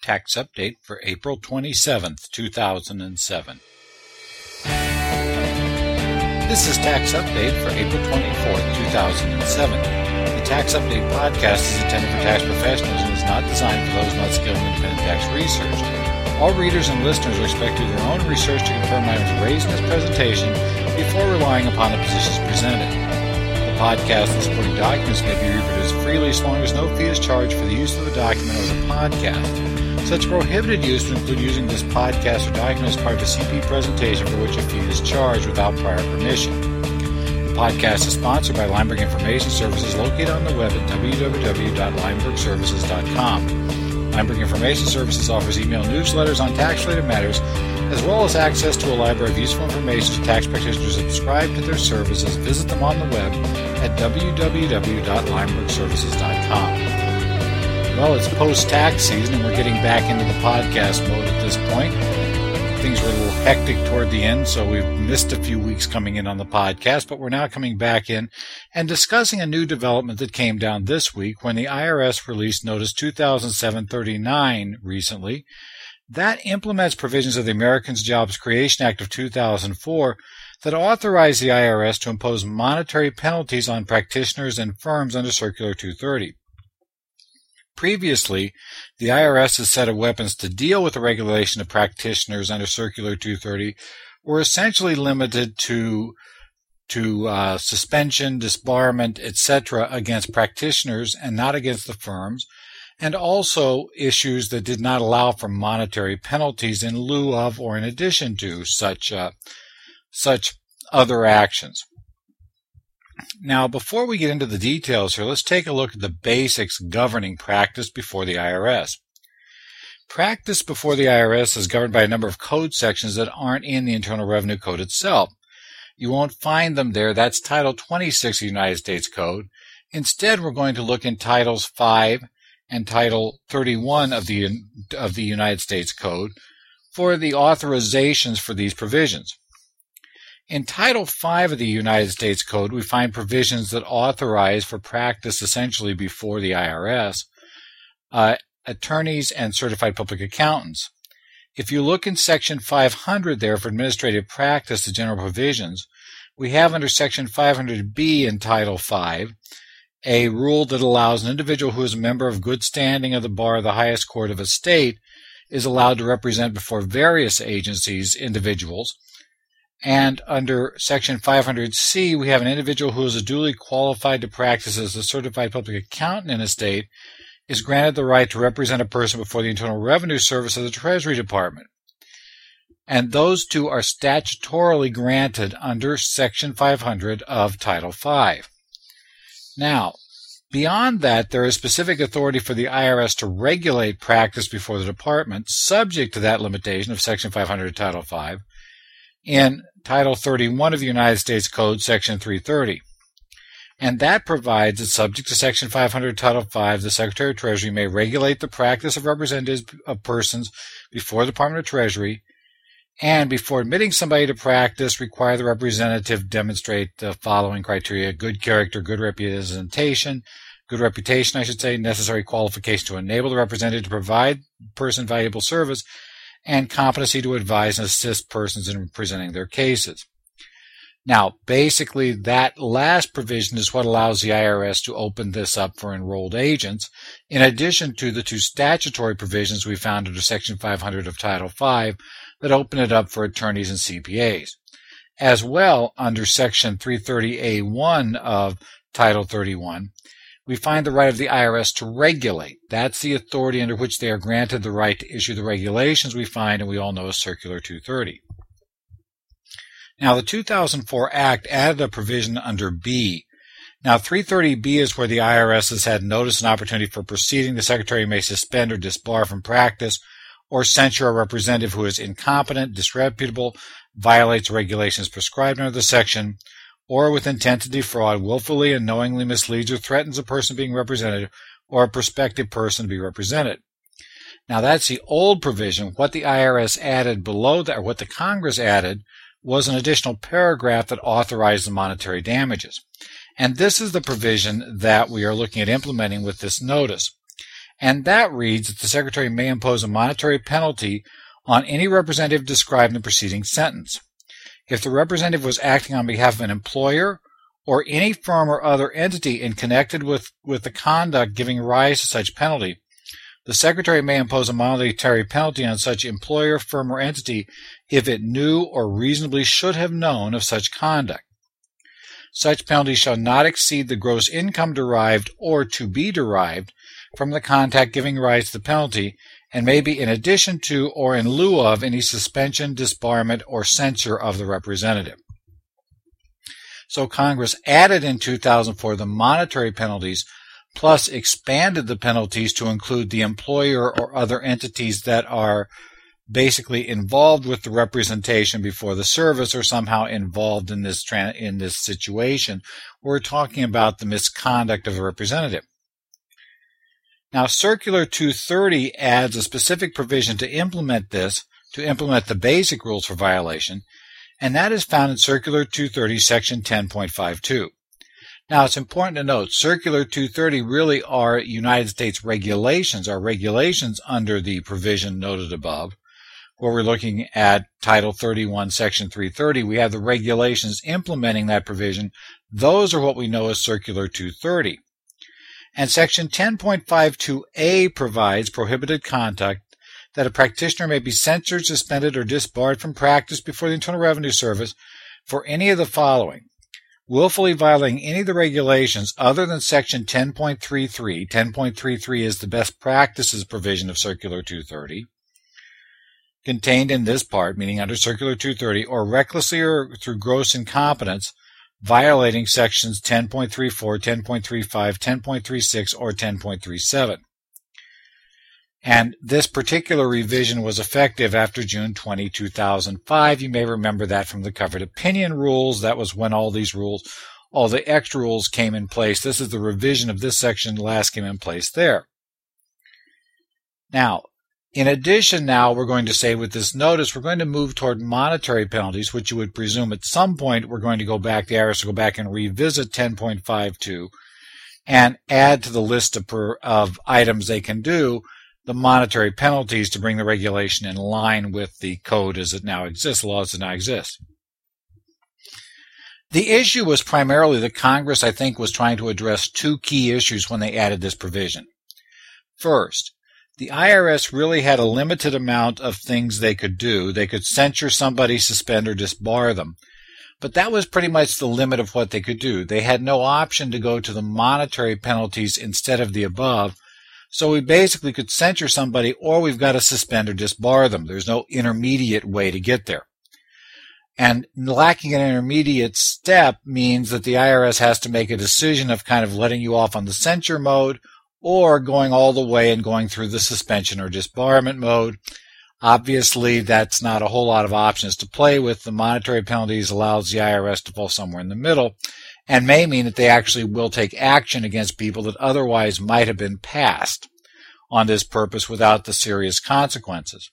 Tax Update for April 27th, 2007. This is Tax Update for April 24th, 2007. The Tax Update podcast is intended for tax professionals and is not designed for those not skilled in independent tax research. All readers and listeners are expected to do their own research to confirm items raised in this presentation before relying upon the positions presented. The podcast and supporting documents may be reproduced freely as long as no fee is charged for the use of the document or the podcast. Such prohibited use would include using this podcast or document as part of a CP presentation for which a fee is charged without prior permission. The podcast is sponsored by Lineberg Information Services located on the web at www.linebergservices.com. Lineberg Information Services offers email newsletters on tax-related matters, as well as access to a library of useful information to tax practitioners who subscribe to their services. Visit them on the web at www.linebergservices.com. Well, it's post-tax season, and we're getting back into the podcast mode at this point. Things were a little hectic toward the end, so we've missed a few weeks coming in on the podcast, but we're now coming back in and discussing a new development that came down this week when the IRS released Notice 2007-39 recently. That implements provisions of the Americans Jobs Creation Act of 2004 that authorize the IRS to impose monetary penalties on practitioners and firms under Circular 230. Previously, the IRS's set of weapons to deal with the regulation of practitioners under Circular 230 were essentially limited to suspension, disbarment, etc. against practitioners and not against the firms, and also issues that did not allow for monetary penalties in lieu of or in addition to such other actions. Now, before we get into the details here, let's take a look at the basics governing practice before the IRS. Practice before the IRS is governed by a number of code sections that aren't in the Internal Revenue Code itself. You won't find them there. That's Title 26 of the United States Code. Instead, we're going to look in Titles 5 and Title 31 of the United States Code for the authorizations for these provisions. In Title V of the United States Code, we find provisions that authorize for practice essentially before the IRS, attorneys and certified public accountants. If you look in Section 500 there for administrative practice, the general provisions, we have under Section 500B in Title V a rule that allows an individual who is a member of good standing of the bar of the highest court of a state is allowed to represent before various agencies individuals. And under Section 500C, we have an individual who is duly qualified to practice as a certified public accountant in a state is granted the right to represent a person before the Internal Revenue Service of the Treasury Department. And those two are statutorily granted under Section 500 of Title V. Now, beyond that, there is specific authority for the IRS to regulate practice before the department, subject to that limitation of Section 500 of Title V, in Title 31 of the United States Code, Section 330. And that provides that subject to Section 500 Title V, the Secretary of Treasury may regulate the practice of representatives of persons before the Department of Treasury, and before admitting somebody to practice, require the representative demonstrate the following criteria: good character, good reputation, necessary qualification to enable the representative to provide the person valuable service, and competency to advise and assist persons in presenting their cases. Now, basically, that last provision is what allows the IRS to open this up for enrolled agents, in addition to the two statutory provisions we found under Section 500 of Title V that open it up for attorneys and CPAs. As well, under Section 330A1 of Title 31, we find the right of the IRS to regulate. That's the authority under which they are granted the right to issue the regulations we find, and we all know as Circular 230. Now, the 2004 Act added a provision under B. Now, 330B is where the IRS has had notice and opportunity for proceeding. The Secretary may suspend or disbar from practice or censure a representative who is incompetent, disreputable, violates regulations prescribed under the section, or with intent to defraud, willfully and knowingly misleads or threatens a person being represented or a prospective person to be represented. Now, that's the old provision. What the IRS added below that, or what the Congress added, was an additional paragraph that authorized the monetary damages. And this is the provision that we are looking at implementing with this notice. and that reads that the Secretary may impose a monetary penalty on any representative described in the preceding sentence. If the representative was acting on behalf of an employer or any firm or other entity in connected with the conduct giving rise to such penalty, the Secretary may impose a monetary penalty on such employer, firm, or entity if it knew or reasonably should have known of such conduct. Such penalty shall not exceed the gross income derived or to be derived from the conduct giving rise to the penalty, and may be in addition to or in lieu of any suspension, disbarment, or censure of the representative. So Congress added in 2004 the monetary penalties, plus expanded the penalties to include the employer or other entities that are basically involved with the representation before the service or somehow involved in this situation. We're talking about the misconduct of a representative. Now, Circular 230 adds a specific provision to implement the basic rules for violation, and that is found in Circular 230, Section 10.52. Now, it's important to note, Circular 230 really are United States regulations, are regulations under the provision noted above. Where we're looking at Title 31, Section 330, we have the regulations implementing that provision. Those are what we know as Circular 230. And Section 10.52a provides prohibited conduct that a practitioner may be censured, suspended, or disbarred from practice before the Internal Revenue Service for any of the following: willfully violating any of the regulations other than Section 10.33. 10.33 is the best practices provision of Circular 230. Contained in this part, meaning under Circular 230, or recklessly or through gross incompetence, violating Sections 10.34, 10.35, 10.36, or 10.37. And this particular revision was effective after June 20, 2005. You may remember that from the covered opinion rules. That was when all the extra rules came in place. This is the revision of this section last came in place there. Now, in addition, now we're going to say with this notice, we're going to move toward monetary penalties, which you would presume at some point we're going to go back, the IRS will go back and revisit 10.52 and add to the list of items they can do the monetary penalties to bring the regulation in line with the code as it now exists, the laws that now exist. The issue was primarily that Congress, I think, was trying to address two key issues when they added this provision. First, the IRS really had a limited amount of things they could do. They could censure somebody, suspend, or disbar them. But that was pretty much the limit of what they could do. They had no option to go to the monetary penalties instead of the above. So we basically could censure somebody, or we've got to suspend or disbar them. There's no intermediate way to get there. And lacking an intermediate step means that the IRS has to make a decision of kind of letting you off on the censure mode or going all the way and going through the suspension or disbarment mode. Obviously, that's not a whole lot of options to play with. The monetary penalties allows the IRS to fall somewhere in the middle and may mean that they actually will take action against people that otherwise might have been passed on this purpose without the serious consequences.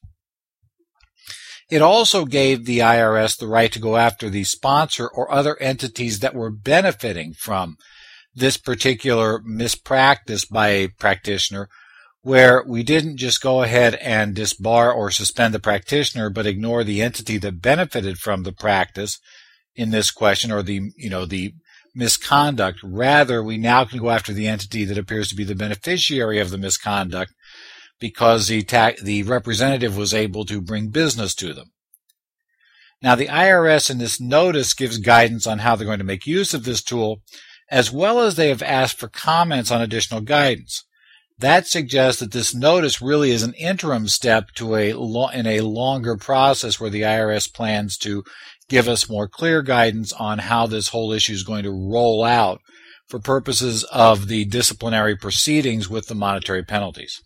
It also gave the IRS the right to go after the sponsor or other entities that were benefiting from this particular mispractice by a practitioner, where we didn't just go ahead and disbar or suspend the practitioner, but ignore the entity that benefited from the practice in this question, or the misconduct. Rather, we now can go after the entity that appears to be the beneficiary of the misconduct because the representative was able to bring business to them. Now, the IRS in this notice gives guidance on how they're going to make use of this tool, as well as they have asked for comments on additional guidance. That suggests that this notice really is an interim step in a longer process where the IRS plans to give us more clear guidance on how this whole issue is going to roll out for purposes of the disciplinary proceedings with the monetary penalties.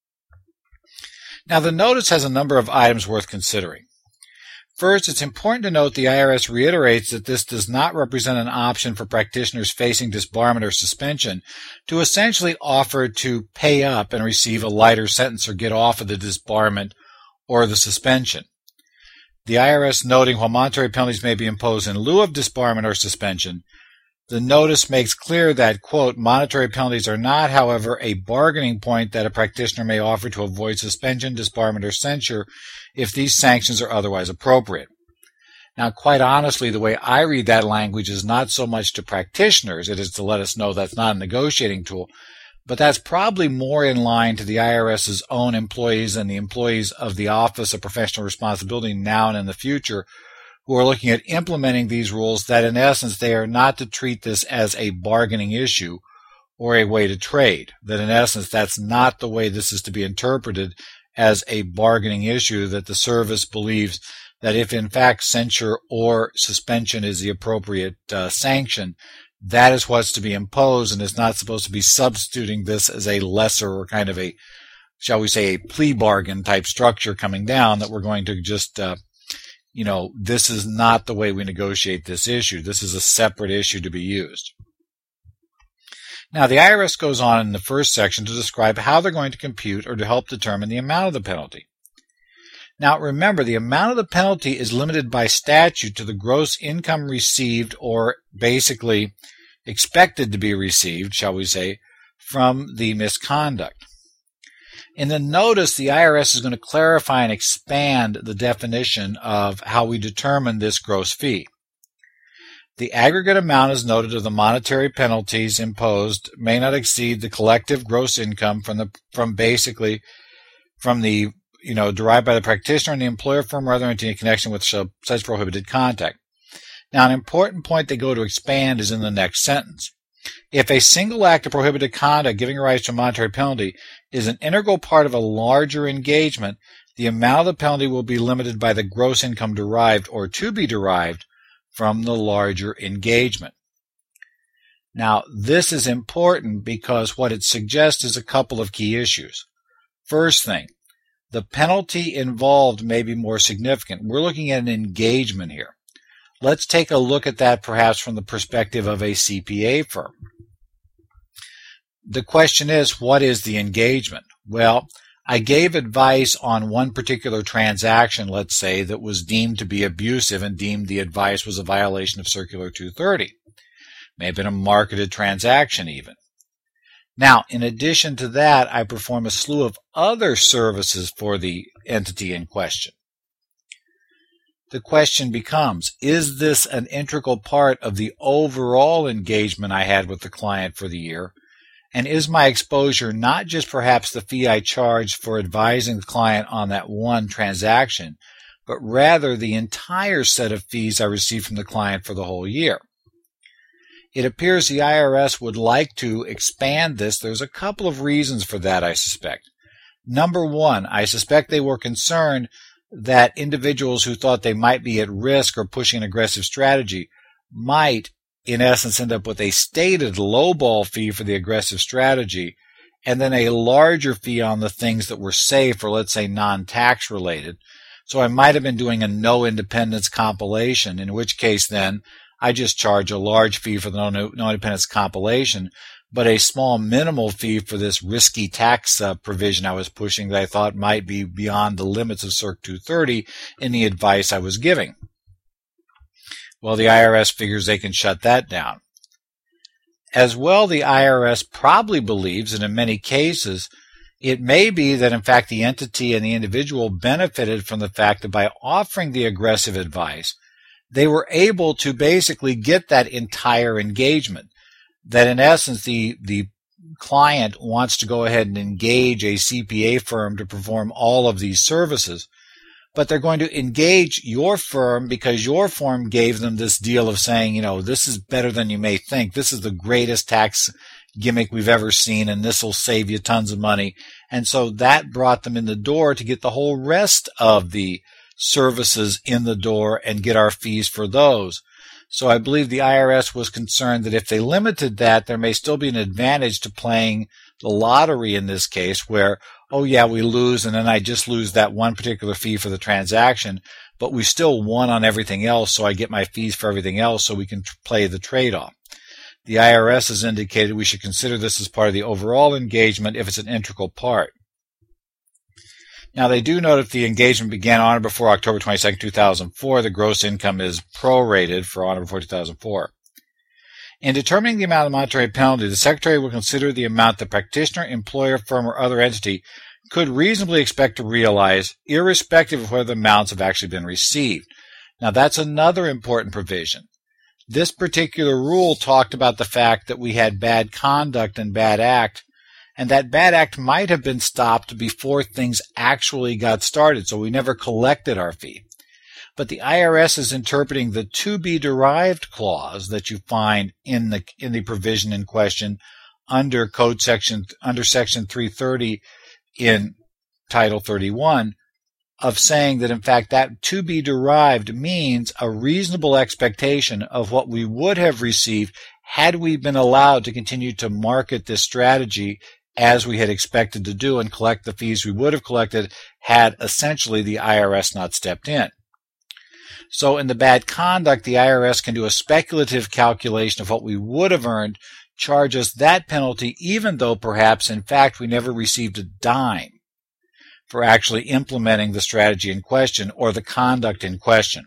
Now, the notice has a number of items worth considering. First, it's important to note the IRS reiterates that this does not represent an option for practitioners facing disbarment or suspension to essentially offer to pay up and receive a lighter sentence or get off of the disbarment or the suspension. The IRS noting while monetary penalties may be imposed in lieu of disbarment or suspension, The notice makes clear that, quote, monetary penalties are not, however, a bargaining point that a practitioner may offer to avoid suspension, disbarment, or censure if these sanctions are otherwise appropriate. Now, quite honestly, the way I read that language is not so much to practitioners. It is to let us know that's not a negotiating tool, but that's probably more in line to the IRS's own employees and the employees of the Office of Professional Responsibility now and in the future who are looking at implementing these rules, that in essence they are not to treat this as a bargaining issue or a way to trade, that in essence that's not the way this is to be interpreted, as a bargaining issue, that the service believes that if in fact censure or suspension is the appropriate sanction, that is what's to be imposed, and is not supposed to be substituting this as a lesser or kind of a, shall we say, a plea bargain type structure coming down, that we're going to just this is not the way we negotiate this issue. This is a separate issue to be used. Now, the IRS goes on in the first section to describe how they're going to compute or to help determine the amount of the penalty. Now, remember, the amount of the penalty is limited by statute to the gross income received, or basically expected to be received, shall we say, from the misconduct. In the notice, the IRS is going to clarify and expand the definition of how we determine this gross fee. The aggregate amount, as noted, of the monetary penalties imposed may not exceed the collective gross income derived by the practitioner and the employer, firm, or other entity in connection with such prohibited conduct. Now, an important point they go to expand is in the next sentence. If a single act of prohibited conduct giving rise to a monetary penalty is an integral part of a larger engagement, the amount of the penalty will be limited by the gross income derived or to be derived from the larger engagement. Now, this is important because what it suggests is a couple of key issues. First thing, the penalty involved may be more significant. We're looking at an engagement here. Let's take a look at that perhaps from the perspective of a CPA firm. The question is, what is the engagement? Well, I gave advice on one particular transaction, let's say, that was deemed to be abusive and deemed the advice was a violation of Circular 230. May have been a marketed transaction even. Now, in addition to that, I perform a slew of other services for the entity in question. The question becomes, is this an integral part of the overall engagement I had with the client for the year? And is my exposure not just perhaps the fee I charged for advising the client on that one transaction, but rather the entire set of fees I received from the client for the whole year? It appears the IRS would like to expand this. There's a couple of reasons for that, I suspect. Number one, I suspect they were concerned that individuals who thought they might be at risk or pushing an aggressive strategy might, in essence, end up with a stated lowball fee for the aggressive strategy and then a larger fee on the things that were safe or, let's say, non-tax related. So I might have been doing a no independence compilation, in which case then I just charge a large fee for the no independence compilation, but a small minimal fee for this risky tax provision I was pushing that I thought might be beyond the limits of Circ 230 in the advice I was giving. Well, the IRS figures they can shut that down. As well, the IRS probably believes that in many cases it may be that in fact the entity and the individual benefited from the fact that by offering the aggressive advice, they were able to basically get that entire engagement. That in essence the client wants to go ahead and engage a CPA firm to perform all of these services, but they're going to engage your firm because your firm gave them this deal of saying, this is better than you may think. This is the greatest tax gimmick we've ever seen, and this will save you tons of money. And so that brought them in the door to get the whole rest of the services in the door and get our fees for those. So I believe the IRS was concerned that if they limited that, there may still be an advantage to playing the lottery in this case where, oh yeah, we lose and then I just lose that one particular fee for the transaction, but we still won on everything else, so I get my fees for everything else so we can play the trade-off. The IRS has indicated we should consider this as part of the overall engagement if it's an integral part. Now, they do note if the engagement began on or before October 22, 2004, the gross income is prorated for on or before 2004. In determining the amount of monetary penalty, the Secretary will consider the amount the practitioner, employer, firm, or other entity could reasonably expect to realize, irrespective of whether the amounts have actually been received. Now, that's another important provision. This particular rule talked about the fact that we had bad conduct and bad act, and that bad act might have been stopped before things actually got started, so we never collected our fee. But the IRS is interpreting the to be derived clause that you find in the provision in question under section 330 in Title 31 of saying that in fact that to be derived means a reasonable expectation of what we would have received had we been allowed to continue to market this strategy as we had expected to do and collect the fees we would have collected had essentially the IRS not stepped in. So in the bad conduct, the IRS can do a speculative calculation of what we would have earned, charge us that penalty, even though perhaps in fact we never received a dime for actually implementing the strategy in question or the conduct in question.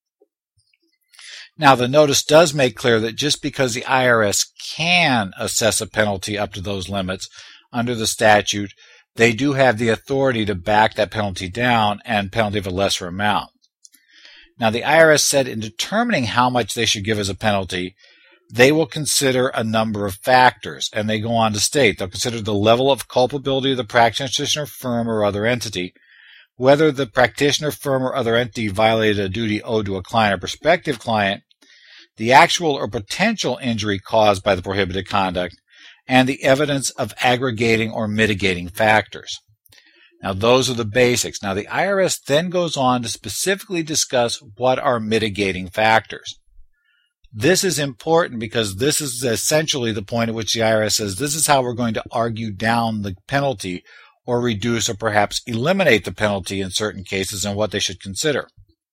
Now, the notice does make clear that just because the IRS can assess a penalty up to those limits under the statute, they do have the authority to back that penalty down and penalty of a lesser amount. Now, the IRS said in determining how much they should give as a penalty, they will consider a number of factors, and they go on to state they'll consider the level of culpability of the practitioner, firm, or other entity, whether the practitioner, firm, or other entity violated a duty owed to a client or prospective client, the actual or potential injury caused by the prohibited conduct, and the evidence of aggregating or mitigating factors. Now, those are the basics. Now, the IRS then goes on to specifically discuss what are mitigating factors. This is important because this is essentially the point at which the IRS says this is how we're going to argue down the penalty or reduce or perhaps eliminate the penalty in certain cases and what they should consider.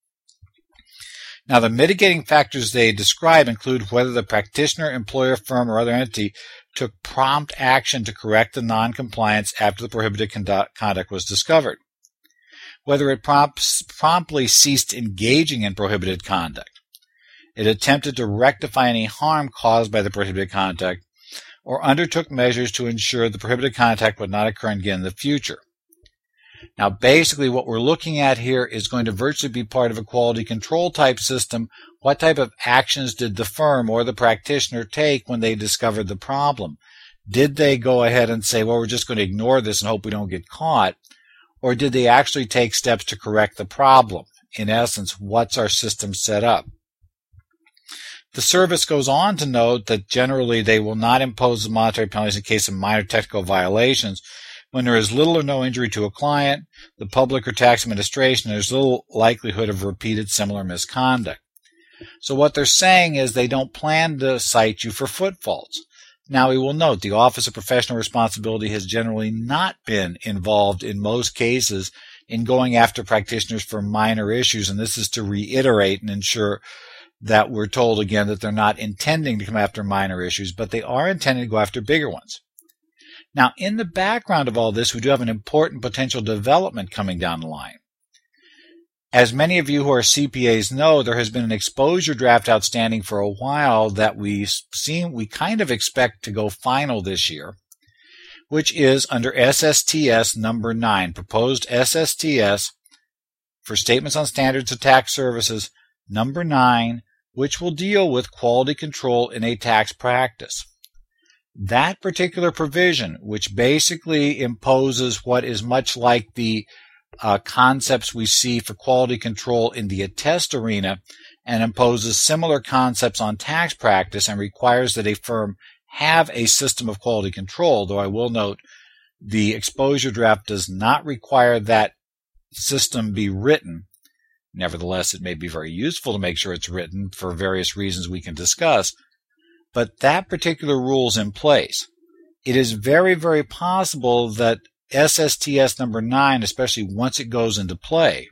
Now, the mitigating factors they describe include whether the practitioner, employer, firm, or other entity took prompt action to correct the noncompliance after the prohibited conduct was discovered, whether it promptly ceased engaging in prohibited conduct, it attempted to rectify any harm caused by the prohibited conduct, or undertook measures to ensure the prohibited conduct would not occur again in the future. Now, basically what we're looking at here is going to virtually be part of a quality control type system. What type of actions did the firm or the practitioner take when they discovered the problem? Did they go ahead and say, well, we're just going to ignore this and hope we don't get caught? Or did they actually take steps to correct the problem? In essence, what's our system set up? The service goes on to note that generally they will not impose the monetary penalties in case of minor technical violations when there is little or no injury to a client, the public, or tax administration. There's little likelihood of repeated similar misconduct. So what they're saying is they don't plan to cite you for foot faults. Now, we will note the Office of Professional Responsibility has generally not been involved in most cases in going after practitioners for minor issues, and this is to reiterate and ensure that we're told again that they're not intending to come after minor issues, but they are intending to go after bigger ones. Now, in the background of all this, we do have an important potential development coming down the line. As many of you who are CPAs know, there has been an exposure draft outstanding for a while that we kind of expect to go final this year, which is under SSTS number 9, proposed SSTS for Statements on Standards of Tax Services number 9, which will deal with quality control in a tax practice. That particular provision, which basically imposes what is much like the concepts we see for quality control in the attest arena and imposes similar concepts on tax practice and requires that a firm have a system of quality control, though I will note the exposure draft does not require that system be written. Nevertheless, it may be very useful to make sure it's written for various reasons we can discuss. But that particular rule is in place. It is very, very possible that SSTS number 9, especially once it goes into play,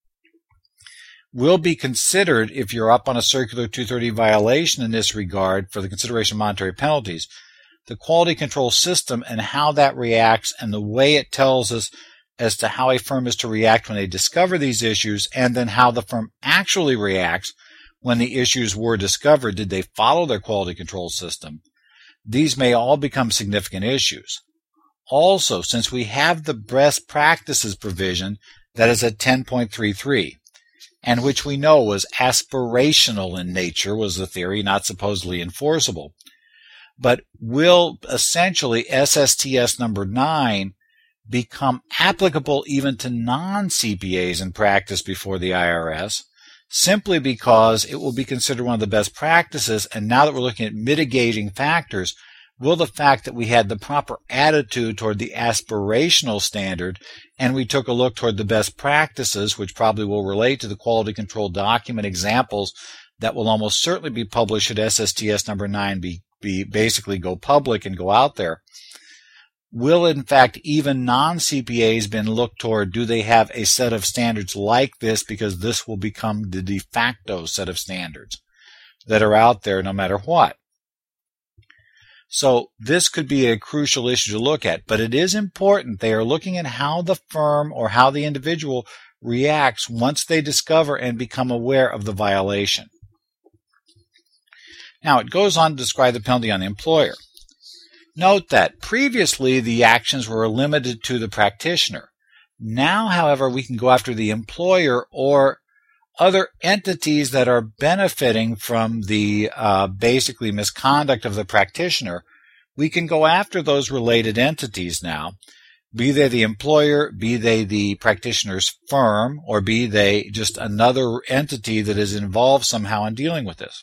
will be considered, if you're up on a Circular 230 violation in this regard for the consideration of monetary penalties, the quality control system and how that reacts and the way it tells us as to how a firm is to react when they discover these issues and then how the firm actually reacts when the issues were discovered, did they follow their quality control system? These may all become significant issues. Also, since we have the best practices provision that is at 10.33, and which we know was aspirational in nature, was the theory, not supposedly enforceable, but will essentially SSTS number 9 become applicable even to non-CPAs in practice before the IRS, simply because it will be considered one of the best practices, and now that we're looking at mitigating factors, will the fact that we had the proper attitude toward the aspirational standard and we took a look toward the best practices, which probably will relate to the quality control document examples that will almost certainly be published at SSTS number 9, be basically go public and go out there, will in fact even non-CPAs been looked toward, do they have a set of standards like this, because this will become the de facto set of standards that are out there no matter what. So this could be a crucial issue to look at, but it is important. They are looking at how the firm or how the individual reacts once they discover and become aware of the violation. Now, it goes on to describe the penalty on the employer. Note that previously the actions were limited to the practitioner. Now, however, we can go after the employer or other entities that are benefiting from the basically misconduct of the practitioner. We can go after those related entities now, be they the employer, be they the practitioner's firm, or be they just another entity that is involved somehow in dealing with this.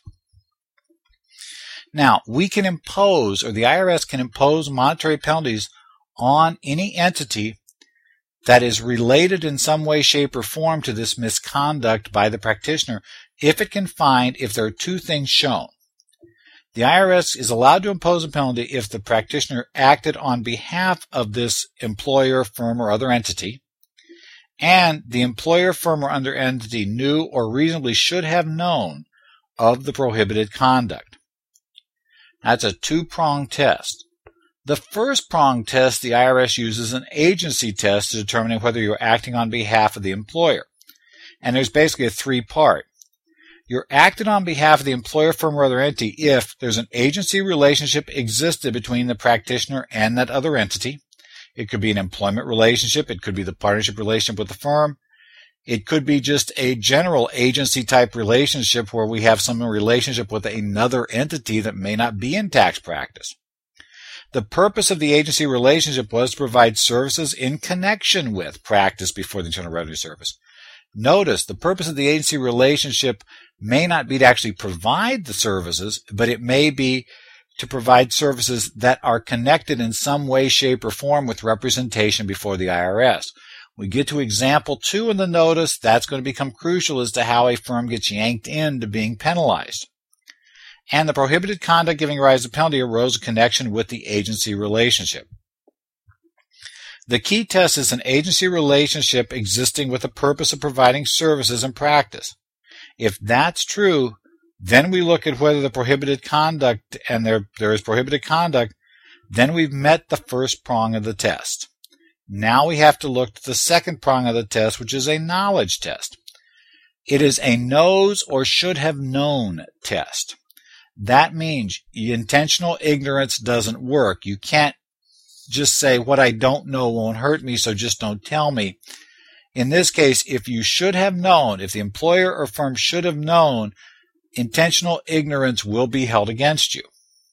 Now, we can impose, or the IRS can impose monetary penalties on any entity that is related in some way, shape, or form to this misconduct by the practitioner if it can find if there are two things shown. The IRS is allowed to impose a penalty if the practitioner acted on behalf of this employer, firm, or other entity, and the employer, firm, or other entity knew or reasonably should have known of the prohibited conduct. That's a two-pronged test. The first prong test, the IRS uses an agency test to determine whether you're acting on behalf of the employer. And there's basically a three-part. You're acting on behalf of the employer, firm, or other entity if there's an agency relationship existed between the practitioner and that other entity. It could be an employment relationship. It could be the partnership relationship with the firm. It could be just a general agency-type relationship where we have some relationship with another entity that may not be in tax practice. The purpose of the agency relationship was to provide services in connection with practice before the Internal Revenue Service. Notice, the purpose of the agency relationship may not be to actually provide the services, but it may be to provide services that are connected in some way, shape, or form with representation before the IRS. We get to example 2 in the notice. That's going to become crucial as to how a firm gets yanked into being penalized. And the prohibited conduct giving rise to penalty arose in connection with the agency relationship. The key test is an agency relationship existing with the purpose of providing services in practice. If that's true, then we look at whether the prohibited conduct, and there is prohibited conduct, then we've met the first prong of the test. Now we have to look at the second prong of the test, which is a knowledge test. It is a knows or should have known test. That means intentional ignorance doesn't work. You can't just say, what I don't know won't hurt me, so just don't tell me. In this case, if you should have known, if the employer or firm should have known, intentional ignorance will be held against you.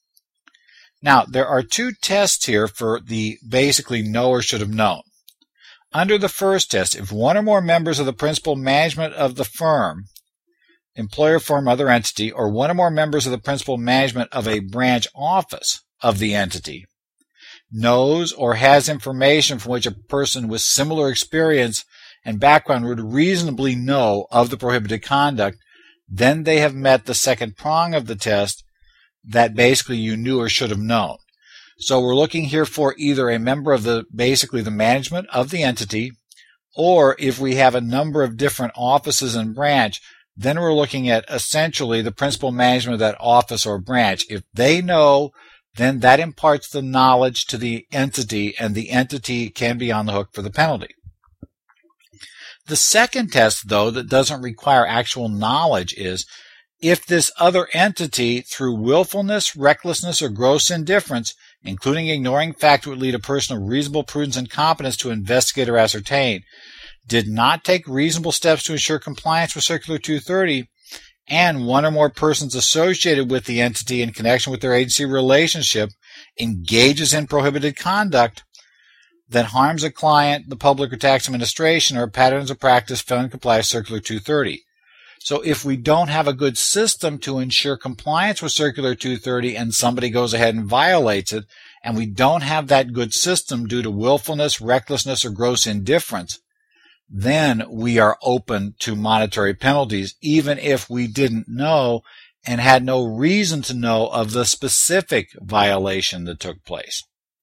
Now, there are 2 tests here for the basically know or should have known. Under the first test, if one or more members of the principal management of the firm, employer, firm, other entity, or one or more members of the principal management of a branch office of the entity knows or has information from which a person with similar experience and background would reasonably know of the prohibited conduct, then they have met the second prong of the test, that basically you knew or should have known. So we're looking here for either a member of the management of the entity, or if we have a number of different offices and branch, then we're looking at essentially the principal management of that office or branch. If they know, then that imparts the knowledge to the entity, and the entity can be on the hook for the penalty. The second test, though, that doesn't require actual knowledge is if this other entity, through willfulness, recklessness, or gross indifference, including ignoring fact would lead a person of reasonable prudence and competence to investigate or ascertain, did not take reasonable steps to ensure compliance with Circular 230, and one or more persons associated with the entity in connection with their agency relationship engages in prohibited conduct that harms a client, the public, or tax administration, or patterns of practice failing to comply with Circular 230. So if we don't have a good system to ensure compliance with Circular 230 and somebody goes ahead and violates it, and we don't have that good system due to willfulness, recklessness, or gross indifference, then we are open to monetary penalties, even if we didn't know and had no reason to know of the specific violation that took place.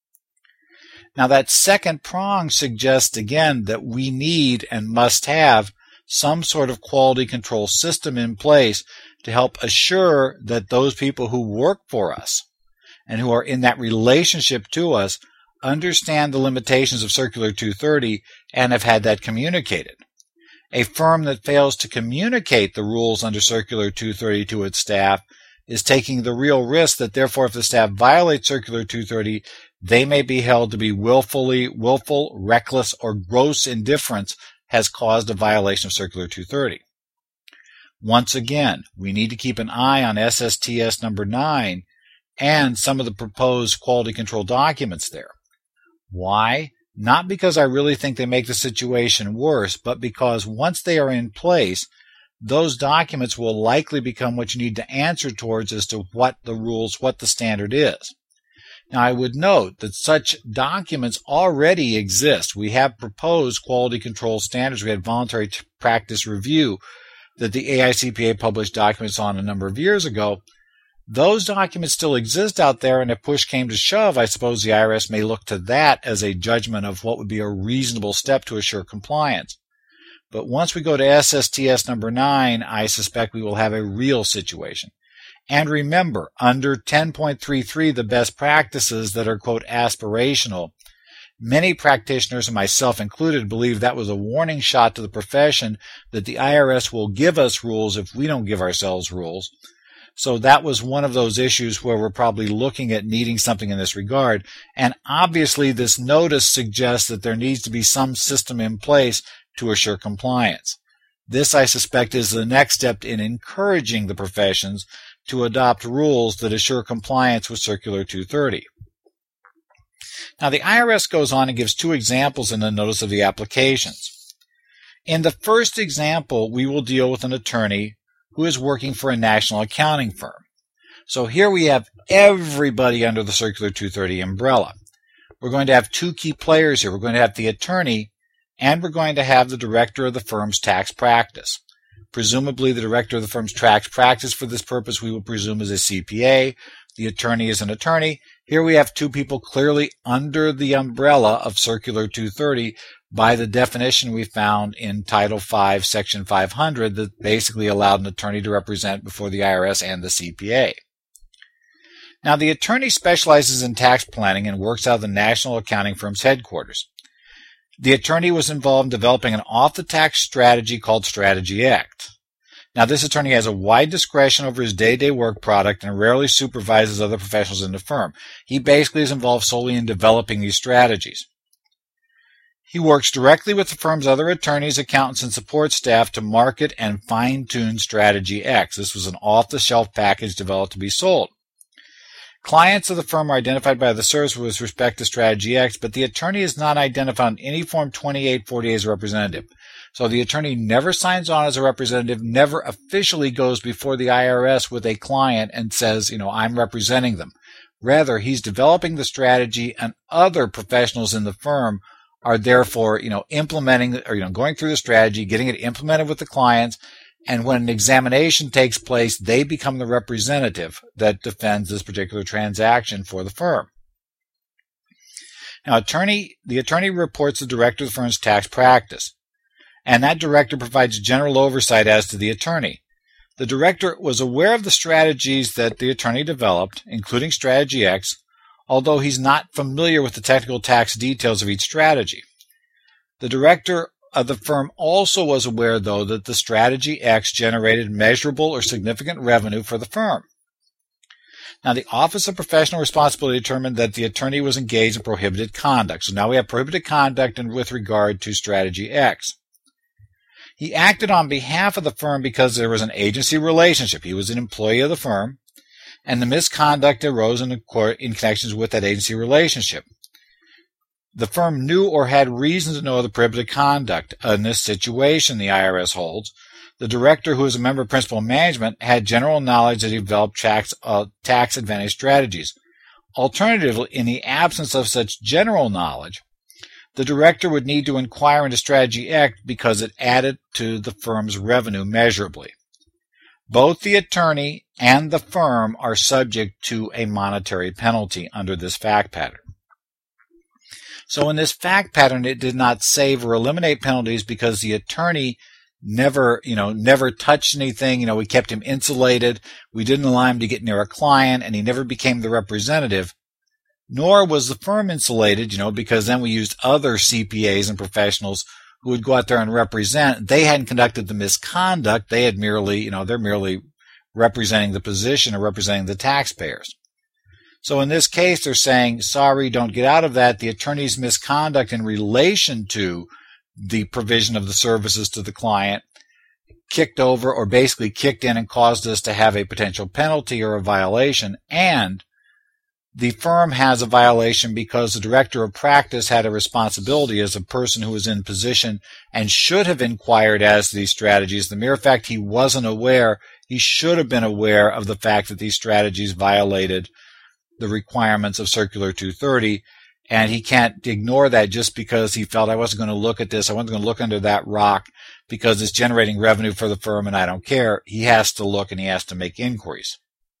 Now, that second prong suggests again that we need and must have some sort of quality control system in place to help assure that those people who work for us and who are in that relationship to us understand the limitations of Circular 230 and have had that communicated. A firm that fails to communicate the rules under Circular 230 to its staff is taking the real risk that therefore if the staff violates Circular 230, they may be held to be willful, reckless, or gross indifference has caused a violation of Circular 230. Once again, we need to keep an eye on SSTS number 9 and some of the proposed quality control documents there. Why? Not because I really think they make the situation worse, but because once they are in place, those documents will likely become what you need to answer towards as to what the rules, what the standard is. Now, I would note that such documents already exist. We have proposed quality control standards. We had voluntary practice review that the AICPA published documents on a number of years ago. Those documents still exist out there, and if push came to shove, I suppose the IRS may look to that as a judgment of what would be a reasonable step to assure compliance. But once we go to SSTS number 9, I suspect we will have a real situation. And remember, under 10.33, the best practices that are, quote, aspirational, many practitioners, and myself included, believe that was a warning shot to the profession that the IRS will give us rules if we don't give ourselves rules. So that was one of those issues where we're probably looking at needing something in this regard. And obviously, this notice suggests that there needs to be some system in place to assure compliance. This, I suspect, is the next step in encouraging the professions to adopt rules that assure compliance with Circular 230. Now, the IRS goes on and gives two examples in the notice of the applications. In the first example, we will deal with an attorney who is working for a national accounting firm. So here we have everybody under the Circular 230 umbrella. We're going to have two key players here. We're going to have the attorney, and we're going to have the director of the firm's tax practice. Presumably, the director of the firm's tax practice for this purpose we will presume is a CPA. The attorney is an attorney. Here we have two people clearly under the umbrella of Circular 230 by the definition we found in Title V, Section 500 that basically allowed an attorney to represent before the IRS and the CPA. Now, the attorney specializes in tax planning and works out of the national accounting firm's headquarters. The attorney was involved in developing an off-the-tax strategy called Strategy X. Now, this attorney has a wide discretion over his day-to-day work product and rarely supervises other professionals in the firm. He basically is involved solely in developing these strategies. He works directly with the firm's other attorneys, accountants, and support staff to market and fine-tune Strategy X. This was an off-the-shelf package developed to be sold. Clients of the firm are identified by the service with respect to Strategy X, but the attorney is not identified on any Form 2848 as a representative. So the attorney never signs on as a representative, never officially goes before the IRS with a client and says, I'm representing them. Rather, he's developing the strategy, and other professionals in the firm are therefore, implementing or, going through the strategy, getting it implemented with the clients. And when an examination takes place, they become the representative that defends this particular transaction for the firm. Now, the attorney reports the director of the firm's tax practice, and that director provides general oversight as to the attorney. The director was aware of the strategies that the attorney developed, including Strategy X, although he's not familiar with the technical tax details of each strategy. The director the firm also was aware, though, that the strategy X generated measurable or significant revenue for the firm. Now, the Office of Professional Responsibility determined that the attorney was engaged in prohibited conduct. So now we have prohibited conduct with regard to strategy X. He acted on behalf of the firm because there was an agency relationship. He was an employee of the firm, and the misconduct arose in connections with that agency relationship. The firm knew or had reason to know of the prohibited conduct. In this situation, the IRS holds, the director, who is a member of principal management, had general knowledge that he developed tax advantage strategies. Alternatively, in the absence of such general knowledge, the director would need to inquire into strategy X because it added to the firm's revenue measurably. Both the attorney and the firm are subject to a monetary penalty under this fact pattern. So in this fact pattern, it did not save or eliminate penalties because the attorney never touched anything. We kept him insulated. We didn't allow him to get near a client, and he never became the representative. Nor was the firm insulated, because then we used other CPAs and professionals who would go out there and represent. They hadn't conducted the misconduct. They had merely, they're merely representing the position or representing the taxpayers. So in this case, they're saying, sorry, don't get out of that. The attorney's misconduct in relation to the provision of the services to the client kicked over or basically kicked in and caused us to have a potential penalty or a violation. And the firm has a violation because the director of practice had a responsibility as a person who was in position and should have inquired as to these strategies. The mere fact he wasn't aware, he should have been aware of the fact that these strategies violated the requirements of Circular 230, and he can't ignore that just because he felt I wasn't going to look at this, I wasn't going to look under that rock because it's generating revenue for the firm and I don't care. He has to look and he has to make inquiries.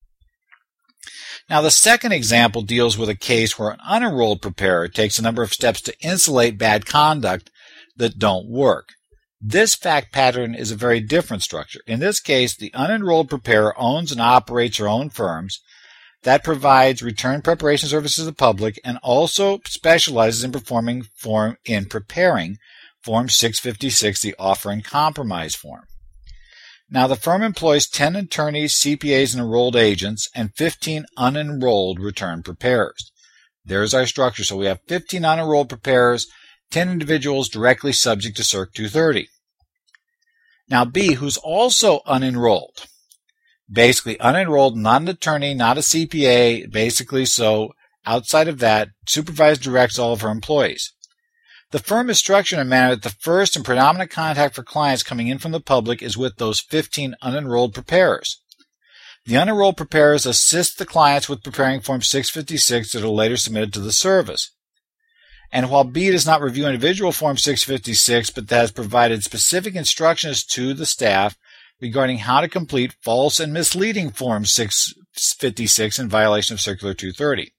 Now, the second example deals with a case where an unenrolled preparer takes a number of steps to insulate bad conduct that don't work. This fact pattern is a very different structure. In this case, the unenrolled preparer owns and operates her own firms that provides return preparation services to the public and also specializes in preparing Form 656, the offer and compromise form. Now, the firm employs 10 attorneys, CPAs, and enrolled agents, and 15 unenrolled return preparers. There's our structure. So we have 15 unenrolled preparers, 10 individuals directly subject to Circ 230. Now, B, who's also unenrolled. Basically, unenrolled, not an attorney, not a CPA, basically, so outside of that, supervises, directs all of her employees. The firm is structured in a manner that the first and predominant contact for clients coming in from the public is with those 15 unenrolled preparers. The unenrolled preparers assist the clients with preparing Form 656 that are later submitted to the service. And while B does not review individual Form 656, but has provided specific instructions to the staff regarding how to complete false and misleading Form 656 in violation of Circular 230.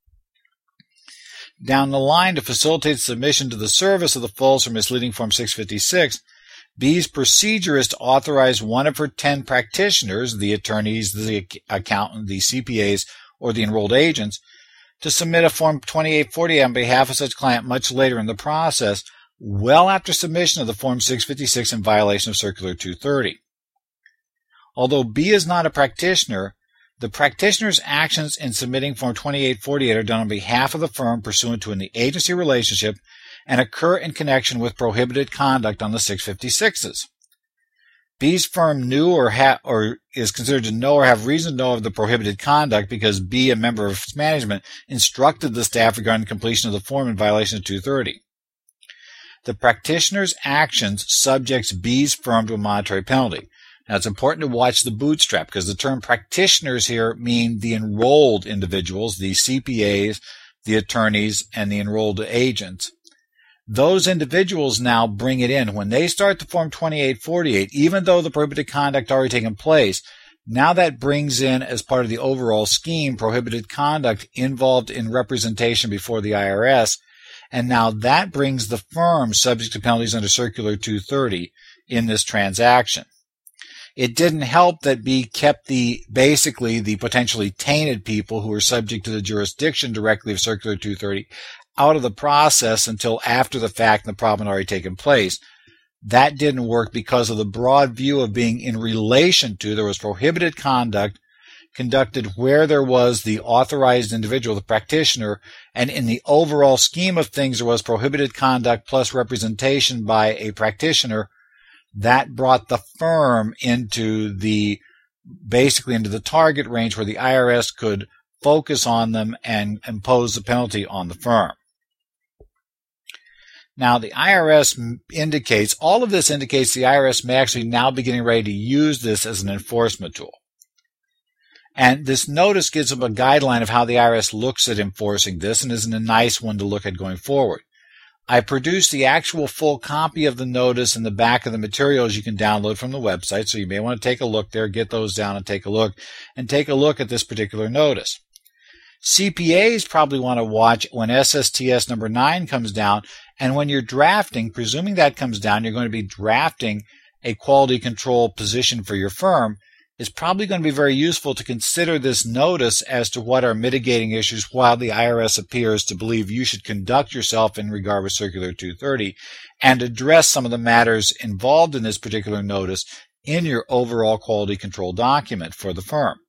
Down the line, to facilitate submission to the service of the false or misleading Form 656, B's procedure is to authorize one of her 10 practitioners, the attorneys, the accountant, the CPAs, or the enrolled agents, to submit a Form 2840 on behalf of such client much later in the process, well after submission of the Form 656 in violation of Circular 230. Although B is not a practitioner, the practitioner's actions in submitting Form 2848 are done on behalf of the firm pursuant to an agency relationship and occur in connection with prohibited conduct on the 656s. B's firm knew or is considered to know or have reason to know of the prohibited conduct because B, a member of its management, instructed the staff regarding the completion of the form in violation of 230. The practitioner's actions subjects B's firm to a monetary penalty. Now, it's important to watch the bootstrap because the term practitioners here mean the enrolled individuals, the CPAs, the attorneys, and the enrolled agents. Those individuals now bring it in. When they start the Form 2848, even though the prohibited conduct already taken place, now that brings in, as part of the overall scheme, prohibited conduct involved in representation before the IRS, and now that brings the firm subject to penalties under Circular 230 in this transaction. It didn't help that B kept the potentially tainted people who were subject to the jurisdiction directly of Circular 230 out of the process until after the fact and the problem had already taken place. that didn't work because of the broad view of being in relation to. There was prohibited conduct conducted where there was the authorized individual, the practitioner, and in the overall scheme of things there was prohibited conduct plus representation by a practitioner. That brought the firm into basically into the target range where the IRS could focus on them and impose the penalty on the firm. Now, the IRS indicates, all of this indicates the IRS may actually now be getting ready to use this as an enforcement tool. And this notice gives them a guideline of how the IRS looks at enforcing this and isn't a nice one to look at going forward. I produced the actual full copy of the notice in the back of the materials you can download from the website, so you may want to take a look there, get those down and take a look at this particular notice. CPAs probably want to watch when SSTS number 9 comes down, and when you're drafting, presuming that comes down, you're going to be drafting a quality control position for your firm. It's probably going to be very useful to consider this notice as to what are mitigating issues while the IRS appears to believe you should conduct yourself in regard with Circular 230 and address some of the matters involved in this particular notice in your overall quality control document for the firm.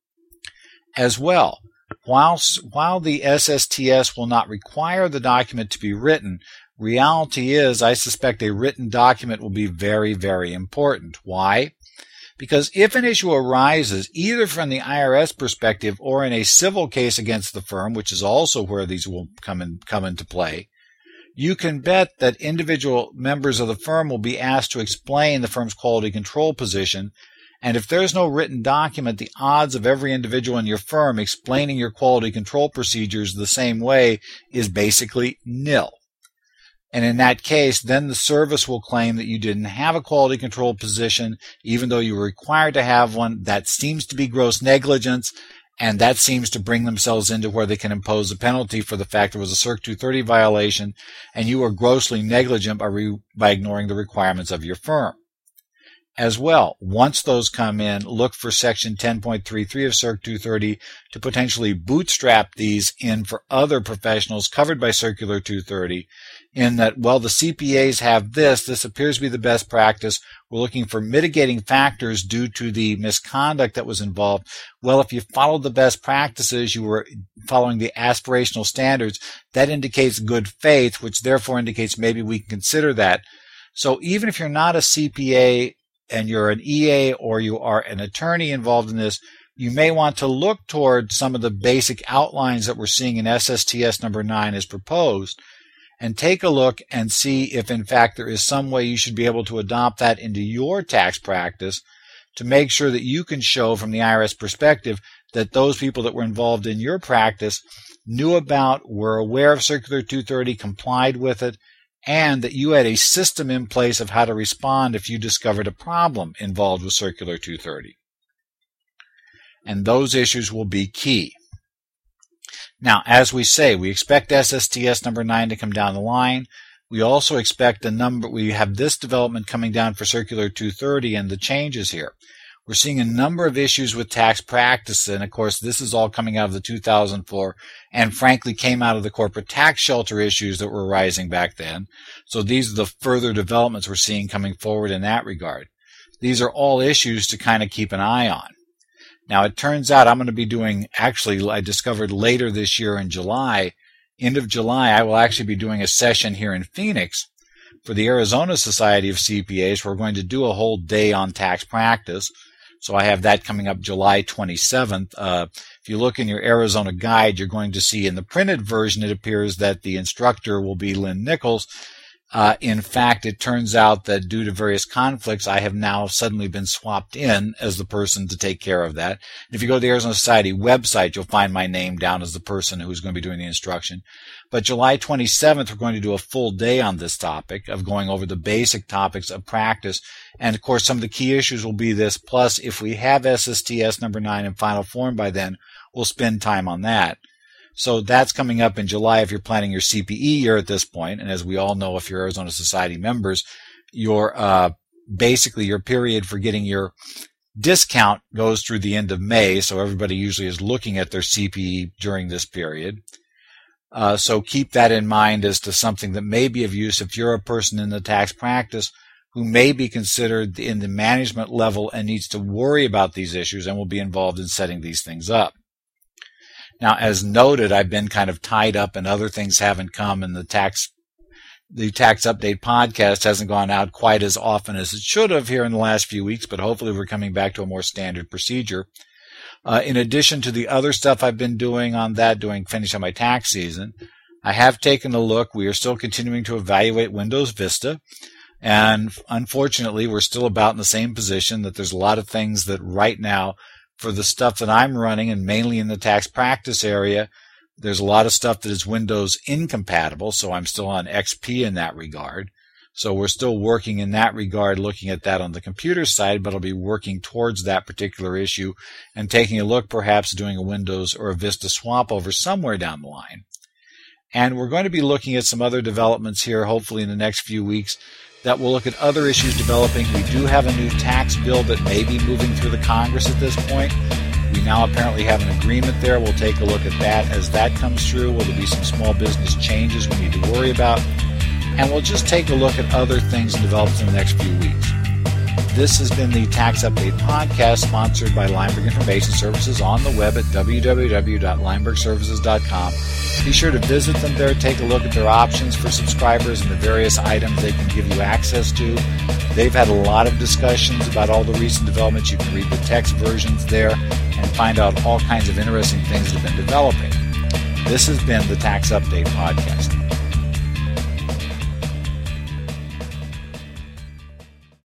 As well, while the SSTS will not require the document to be written, reality is I suspect a written document will be very, very important. Why? Because if an issue arises either from the IRS perspective or in a civil case against the firm, which is also where these will come into play, you can bet that individual members of the firm will be asked to explain the firm's quality control position. And if there's no written document, the odds of every individual in your firm explaining your quality control procedures the same way is basically nil. And in that case, then the service will claim that you didn't have a quality control position, even though you were required to have one. That seems to be gross negligence, and that seems to bring themselves into where they can impose a penalty for the fact there was a Circ 230 violation, and you were grossly negligent by ignoring the requirements of your firm. As well, once those come in, look for Section 10.33 of Circ 230 to potentially bootstrap these in for other professionals covered by Circular 230 in that, well, the CPAs have this appears to be the best practice, we're looking for mitigating factors due to the misconduct that was involved. Well, if you followed the best practices, you were following the aspirational standards, that indicates good faith, which therefore indicates maybe we can consider that. So even if you're not a CPA, and you're an EA or you are an attorney involved in this, you may want to look toward some of the basic outlines that we're seeing in SSTS number 9 as proposed and take a look and see if in fact there is some way you should be able to adopt that into your tax practice to make sure that you can show from the IRS perspective that those people that were involved in your practice knew about, were aware of Circular 230, complied with it, and that you had a system in place of how to respond if you discovered a problem involved with Circular 230. And those issues will be key. Now, as we say, we expect SSTS number 9 to come down the line. We also expect we have this development coming down for Circular 230 and the changes here. We're seeing a number of issues with tax practice, and of course this is all coming out of the 2004 and frankly came out of the corporate tax shelter issues that were arising back then. So these are the further developments we're seeing coming forward in that regard. These are all issues to kind of keep an eye on. Now it turns out I'm going to be doing, actually I discovered later this year in July, end of July, I will actually be doing a session here in Phoenix for the Arizona Society of CPAs. We're going to do a whole day on tax practice. So I have that coming up July 27th. If you look in your Arizona guide, you're going to see in the printed version, it appears that the instructor will be Lynn Nichols. In fact, it turns out that due to various conflicts, I have now suddenly been swapped in as the person to take care of that. And if you go to the Arizona Society website, you'll find my name down as the person who's going to be doing the instruction. But July 27th, we're going to do a full day on this topic of going over the basic topics of practice. And of course, some of the key issues will be this. Plus, if we have SSTS number 9 in final form by then, we'll spend time on that. So that's coming up in July if you're planning your CPE year at this point. And as we all know, if you're Arizona Society members, your basically your period for getting your discount goes through the end of May. So everybody usually is looking at their CPE during this period. So keep that in mind as to something that may be of use if you're a person in the tax practice who may be considered in the management level and needs to worry about these issues and will be involved in setting these things up. Now, as noted, I've been kind of tied up and other things haven't come, and the tax update podcast hasn't gone out quite as often as it should have here in the last few weeks, but hopefully we're coming back to a more standard procedure. In addition to the other stuff I've been doing on that, finishing my tax season, I have taken a look. We are still continuing to evaluate Windows Vista. And unfortunately, we're still about in the same position that there's a lot of things that right now, for the stuff that I'm running, and mainly in the tax practice area, there's a lot of stuff that is Windows incompatible, so I'm still on XP in that regard. So we're still working in that regard, looking at that on the computer side, but I'll be working towards that particular issue and taking a look, perhaps doing a Windows or a Vista swap over somewhere down the line. And we're going to be looking at some other developments here, hopefully in the next few weeks, that will look at other issues developing. We do have a new tax bill that may be moving through the Congress at this point. We now apparently have an agreement there. We'll take a look at that as that comes through. Will there be some small business changes we need to worry about? And we'll just take a look at other things and developments in the next few weeks. This has been the Tax Update Podcast, sponsored by Lineberg Information Services, on the web at www.linebergservices.com. Be sure to visit them there, take a look at their options for subscribers and the various items they can give you access to. They've had a lot of discussions about all the recent developments. You can read the text versions there and find out all kinds of interesting things that have been developing. This has been the Tax Update Podcast.